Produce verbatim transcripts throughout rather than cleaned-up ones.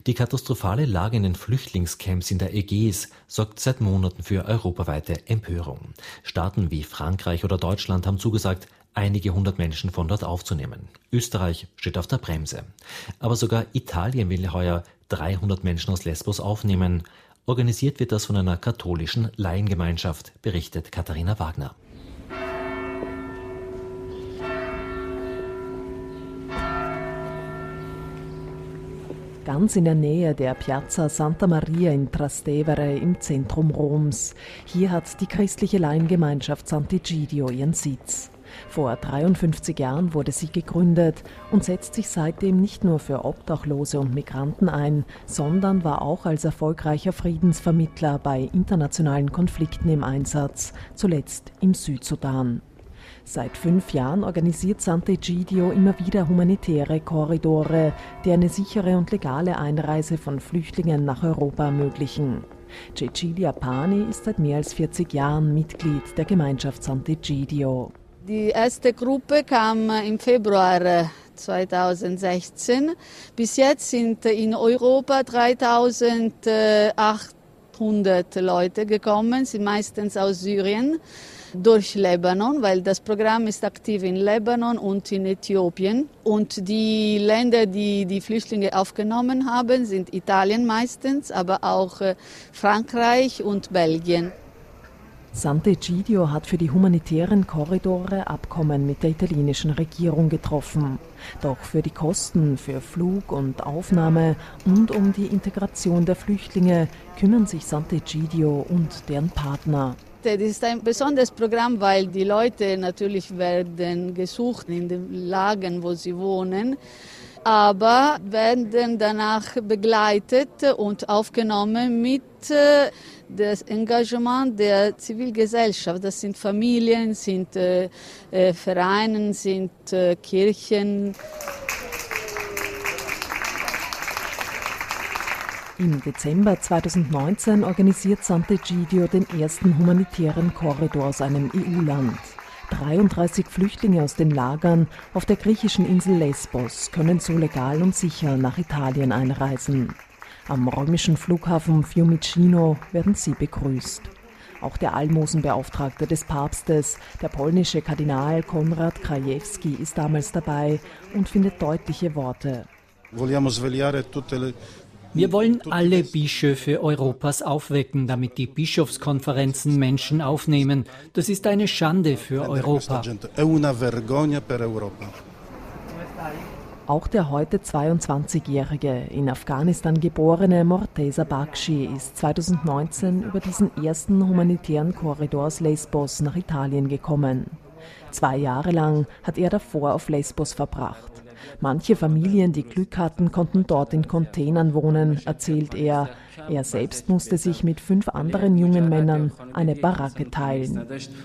Die katastrophale Lage in den Flüchtlingscamps in der Ägäis sorgt seit Monaten für europaweite Empörung. Staaten wie Frankreich oder Deutschland haben zugesagt, einige hundert Menschen von dort aufzunehmen. Österreich steht auf der Bremse. Aber sogar Italien will heuer dreihundert Menschen aus Lesbos aufnehmen. Organisiert wird das von einer katholischen Laiengemeinschaft, berichtet Katharina Wagner. Ganz in der Nähe der Piazza Santa Maria in Trastevere im Zentrum Roms. Hier hat die christliche Laiengemeinschaft Sant'Egidio ihren Sitz. Vor dreiundfünfzig Jahren wurde sie gegründet und setzt sich seitdem nicht nur für Obdachlose und Migranten ein, sondern war auch als erfolgreicher Friedensvermittler bei internationalen Konflikten im Einsatz, zuletzt im Südsudan. Seit fünf Jahren organisiert Sant'Egidio immer wieder humanitäre Korridore, die eine sichere und legale Einreise von Flüchtlingen nach Europa ermöglichen. Cecilia Pani ist seit mehr als vierzig Jahren Mitglied der Gemeinschaft Sant'Egidio. Die erste Gruppe kam im Februar zweitausendsechzehn. Bis jetzt sind in Europa dreitausendachthundert Leute gekommen, sie meistens aus Syrien. Durch Libanon, weil das Programm ist aktiv in Libanon und in Äthiopien. Und die Länder, die die Flüchtlinge aufgenommen haben, sind Italien meistens, aber auch Frankreich und Belgien. Sant'Egidio hat für die humanitären Korridore Abkommen mit der italienischen Regierung getroffen. Doch für die Kosten für Flug und Aufnahme und um die Integration der Flüchtlinge kümmern sich Sant'Egidio und deren Partner. Das ist ein besonderes Programm, weil die Leute natürlich werden gesucht in den Lagern, wo sie wohnen, aber werden danach begleitet und aufgenommen mit das Engagement der Zivilgesellschaft. Das sind Familien, sind äh, Vereine, sind äh, Kirchen. Im Dezember zweitausendneunzehn organisiert Sant'Egidio den ersten humanitären Korridor aus einem E U-Land. dreiunddreißig Flüchtlinge aus den Lagern auf der griechischen Insel Lesbos können so legal und sicher nach Italien einreisen. Am römischen Flughafen Fiumicino werden sie begrüßt. Auch der Almosenbeauftragte des Papstes, der polnische Kardinal Konrad Krajewski, ist damals dabei und findet deutliche Worte. Wir wollen alle Bischöfe Europas aufwecken, damit die Bischofskonferenzen Menschen aufnehmen. Das ist eine Schande für Europa. Auch der heute zweiundzwanzigjährige, in Afghanistan geborene Morteza Bakshi ist zweitausendneunzehn über diesen ersten humanitären Korridor aus Lesbos nach Italien gekommen. Zwei Jahre lang hat er davor auf Lesbos verbracht. Manche Familien, die Glück hatten, konnten dort in Containern wohnen, erzählt er. Er selbst musste sich mit fünf anderen jungen Männern eine Baracke teilen.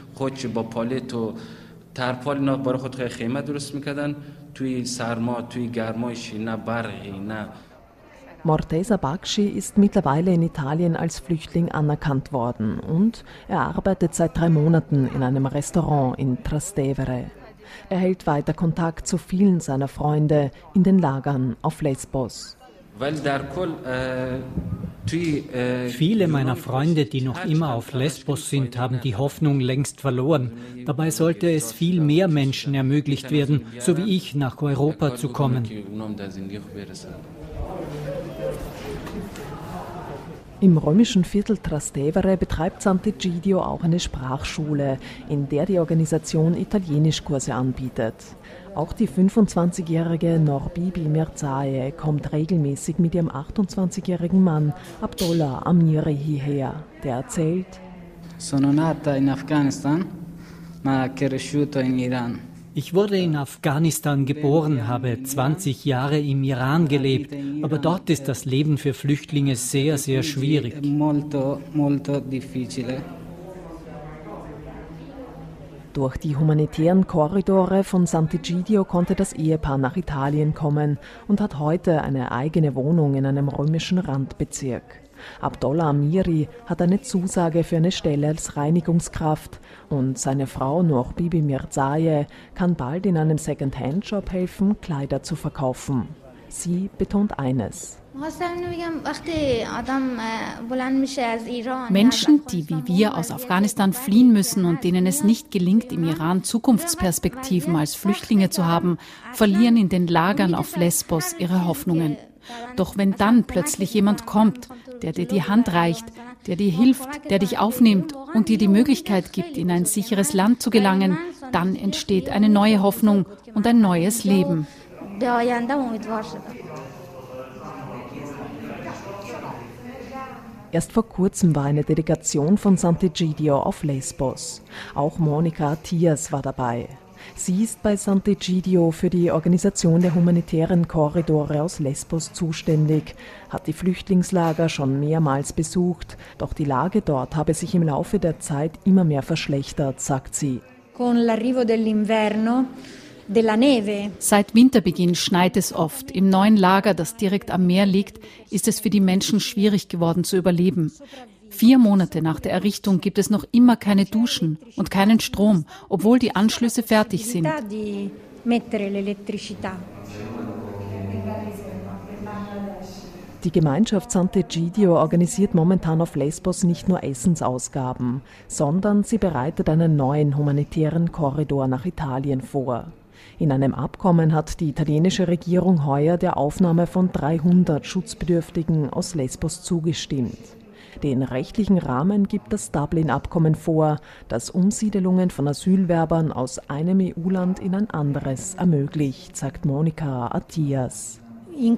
Morteza Bakshi ist mittlerweile in Italien als Flüchtling anerkannt worden und er arbeitet seit drei Monaten in einem Restaurant in Trastevere. Er hält weiter Kontakt zu vielen seiner Freunde in den Lagern auf Lesbos. Viele meiner Freunde, die noch immer auf Lesbos sind, haben die Hoffnung längst verloren. Dabei sollte es viel mehr Menschen ermöglicht werden, so wie ich, nach Europa zu kommen. Im römischen Viertel Trastevere betreibt Sant'Egidio auch eine Sprachschule, in der die Organisation Italienischkurse anbietet. Auch die fünfundzwanzigjährige Norbibi Mirzaye kommt regelmäßig mit ihrem achtundzwanzigjährigen Mann Abdollah Amiri hierher. Der erzählt: Sono nata in Afghanistan, ma cresciuto in Iran. Ich wurde in Afghanistan geboren, habe zwanzig Jahre im Iran gelebt, aber dort ist das Leben für Flüchtlinge sehr, sehr schwierig. Durch die humanitären Korridore von Sant'Egidio konnte das Ehepaar nach Italien kommen und hat heute eine eigene Wohnung in einem römischen Randbezirk. Abdollah Amiri hat eine Zusage für eine Stelle als Reinigungskraft und seine Frau Norbibi Mirzaye kann bald in einem Second-Hand-Shop helfen, Kleider zu verkaufen. Sie betont eines: Menschen, die wie wir aus Afghanistan fliehen müssen und denen es nicht gelingt, im Iran Zukunftsperspektiven als Flüchtlinge zu haben, verlieren in den Lagern auf Lesbos ihre Hoffnungen. Doch wenn dann plötzlich jemand kommt, der dir die Hand reicht, der dir hilft, der dich aufnimmt und dir die Möglichkeit gibt, in ein sicheres Land zu gelangen, dann entsteht eine neue Hoffnung und ein neues Leben. Erst vor kurzem war eine Delegation von Sant'Egidio auf Lesbos. Auch Monika Attias war dabei. Sie ist bei Sant'Egidio für die Organisation der humanitären Korridore aus Lesbos zuständig, hat die Flüchtlingslager schon mehrmals besucht, doch die Lage dort habe sich im Laufe der Zeit immer mehr verschlechtert, sagt sie. Con l'arrivo dell'inverno Seit Winterbeginn schneit es oft. Im neuen Lager, das direkt am Meer liegt, ist es für die Menschen schwierig geworden zu überleben. Vier Monate nach der Errichtung gibt es noch immer keine Duschen und keinen Strom, obwohl die Anschlüsse fertig sind. Die Gemeinschaft Sant'Egidio organisiert momentan auf Lesbos nicht nur Essensausgaben, sondern sie bereitet einen neuen humanitären Korridor nach Italien vor. In einem Abkommen hat die italienische Regierung heuer der Aufnahme von dreihundert Schutzbedürftigen aus Lesbos zugestimmt. Den rechtlichen Rahmen gibt das Dublin-Abkommen vor, das Umsiedelungen von Asylwerbern aus einem E U-Land in ein anderes ermöglicht, sagt Monika Attias. In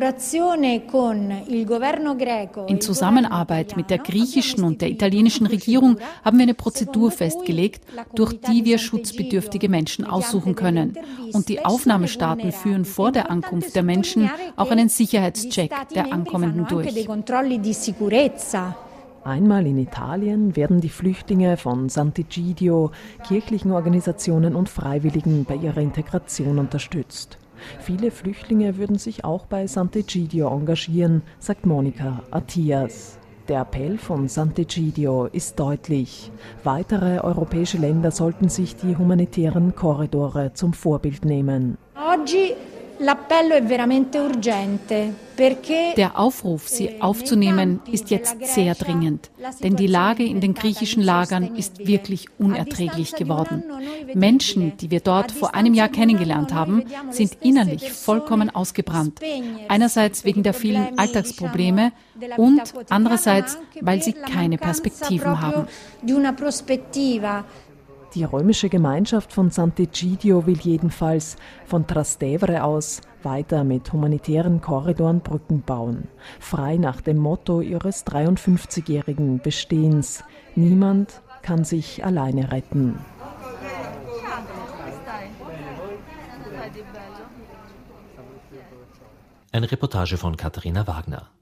Zusammenarbeit mit der griechischen und der italienischen Regierung haben wir eine Prozedur festgelegt, durch die wir schutzbedürftige Menschen aussuchen können. Und die Aufnahmestaaten führen vor der Ankunft der Menschen auch einen Sicherheitscheck der Ankommenden durch. Einmal in Italien werden die Flüchtlinge von Sant'Egidio, kirchlichen Organisationen und Freiwilligen bei ihrer Integration unterstützt. Viele Flüchtlinge würden sich auch bei Sant'Egidio engagieren, sagt Monika Attias. Der Appell von Sant'Egidio ist deutlich. Weitere europäische Länder sollten sich die humanitären Korridore zum Vorbild nehmen. Der Aufruf, sie aufzunehmen, ist jetzt sehr dringend, denn die Lage in den griechischen Lagern ist wirklich unerträglich geworden. Menschen, die wir dort vor einem Jahr kennengelernt haben, sind innerlich vollkommen ausgebrannt. Einerseits wegen der vielen Alltagsprobleme und andererseits, weil sie keine Perspektiven haben. Die römische Gemeinschaft von Sant'Egidio will jedenfalls von Trastevere aus weiter mit humanitären Korridoren Brücken bauen. Frei nach dem Motto ihres dreiundfünfzigjährigen Bestehens: Niemand kann sich alleine retten. Eine Reportage von Katharina Wagner.